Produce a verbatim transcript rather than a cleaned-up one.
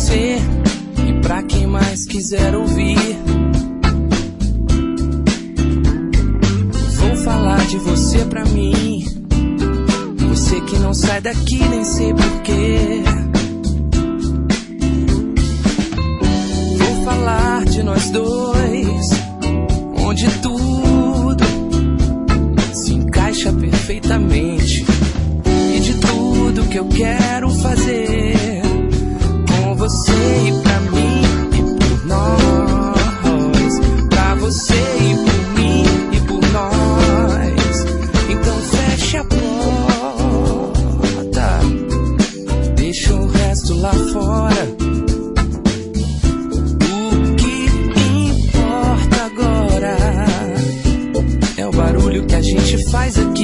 você e pra quem mais quiser ouvir. Vou falar de você pra mim, você que não sai daqui, nem sei porquê. Vou falar de nós dois, onde tudo se encaixa perfeitamente, e de tudo que eu quero fazer com você e pra mim e por nós, pra você e por mim e por nós. Então feche a porta, deixa o resto lá fora. O que importa agora é o barulho que a gente faz aqui.